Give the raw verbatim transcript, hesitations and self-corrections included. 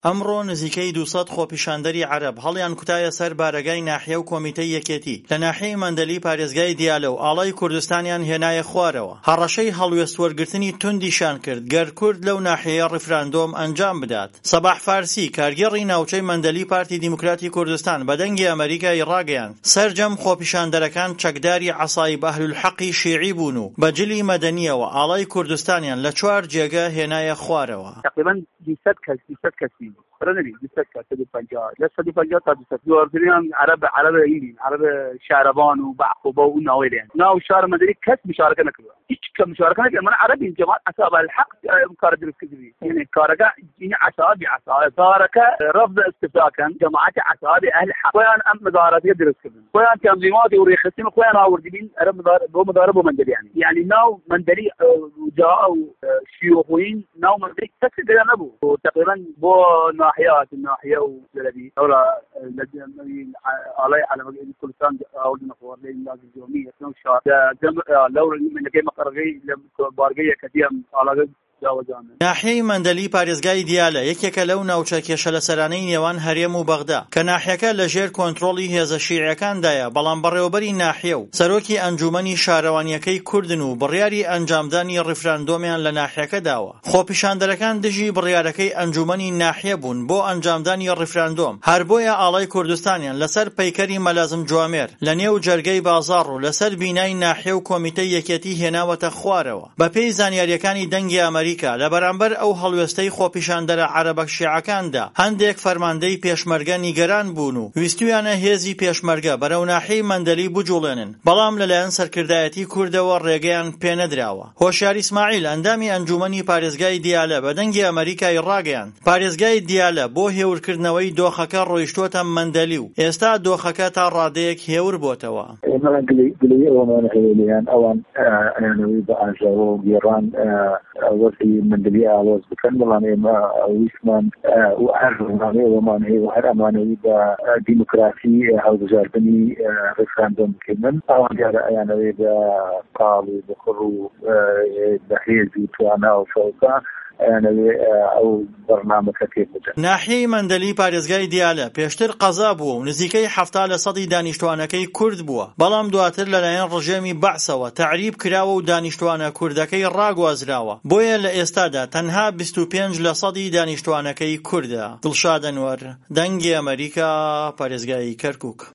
ئەمڕۆ نزیکەی دووسەد خۆپیشاندەری عەرەب هەڵیان کوتایە سەر بارەگای ناحیە و کۆمیتەی یەکێتی لە ناحیەی مەندەلی پارێزگای دیالە و ئاڵای کوردستانیان هێنایە خوارەوە. هەڕەشەی هەڵوێست وەرگرتنی توندیشان کرد گەر کورد لەو ناحیەیە ڕیفراندۆم ئەنجام بدات. سەباح فارسی کارگێڕی ناوچەی مەندەلی پارتی دیموکراتی کوردستان بە دەنگی ئەمریکای ڕاگەیاند سەرجەم خۆپیشاندەرەکان چەکداری عەسایب ئەهلولحەقی شیعی بوون و بەجلی مەدەنیەوە ئاڵای کوردستانیان لە چوار جێگە هێنایە خوارەوە. تقریبا دویست کەس دویست کەسی رنبي بيستكا سدي فنجات لا سدي فنجات هذا سدي أردنيان عرب عرب إيدين عرب شاربان وبعقوبة وناويلين ناو شار مدري كس مشاركة نكبر إيش كمشاركة نكبر من عربي جماعة أصحاب الحق مكارد الكذبي يعني كارجا يعني عصابي عصابي كارجا رفض استفاكا جماعة عصابي أهل الحق وين أم مدارات يدرس كذا وين تنظيمات وريختين وين أوردين عرب مدار بو مدارب ومندل يعني يعني ناو مندلي جاء شيوخين ناو مندلي كس كذا نبو وتقريبا بو ناحيات الناحية وجلبي أولا لجنة على على كل سنة أولنا فور لين لازم يومية نوشة جم لو من كي مقرقي لم بارقية كثير على ناحیەی مەندەلی پارێزگای دیالە یەکێکە لەو ناوچە کێشە لە سەرانەی نێوان هەرێم و بەغدا کە ناحیەکە لەژێر کۆنتڕۆڵی هێزە شیعیەکاندایە بەڵام بەڕێوەبەری ناحیە و سەرۆکی ئەنجومەنی شارەوانیەکەی کوردن و بڕیاری ئەنجامدانی ڕیفراندۆمیان لە ناحیەکە داوە. خۆپیشاندەرەکان دژی بڕیارەکەی ئەنجومەنی ناحیە بوون بۆ ئەنجامدانی ڕیفراندۆم هەر بۆیە ئاڵای کوردستانیان لەسەر پەیکەری مەلازم جوامێر لە نێو جەرگەی بازاڕ و لەسەر بینای ناحیە و کۆمیتەی یەکێتی هێناوەتە خوارەوە. بەپێی زانیاریەکانی دەنگی ئەمریکا لە بەرامبەر ئەو هەڵوێستەی خۆپیشاندەرە عەرەبە شیعەکاندا هەندێک فەرماندەی پێشمەرگە نیگەران بوون و ویستویانە هێزی پێشمەرگە بەرەو ناحیەی مەندەلی بجوڵێنن بەڵام لەلایەن سەرکردایەتی کوردەوە ڕێگەیان پێنەدراوە. هۆشیار ئیسماعیل ئەندامی ئەنجومەنی پارێزگای دیالە بە دەنگی ئەمریکای ڕاگەیاند پارێزگای دیالە بۆ هێورکردنەوەی دۆخەکە ڕۆیشتووەتە مەندەلی و ئێستا دۆخەکە تا ڕادەیەک هێور بۆتەوە. مندلي عوض بكن ملاني ما ويسمان وعرض ملاني وماني وهر أماني بديمقراطي أو وزارتني ريفراندوم كمن أو جارة يعني بقالوا بخروا بحيزي توانا وفوقا ئەو بەرنامە کەتێک بجە. ناحیەی مەندەلی پارێزگای دیالە پێشتر قەزا بووە و نزیکەی حەفتا لە سەدی دانیشتوانەکەی کورد بووە بەڵام دواتر لەلایەن ڕژێمی بەعسەوە تەعریب کراوە و دانیشتوانە کوردەکەی ڕاگوازراوە بۆیە لە ئێستادا تەنها بیست و پێنج لە سەدی دانیشتوانەکەی کوردە. دڵشاد ئەنوەر دەنگی ئەمریکا پارێزگای کەرکووک.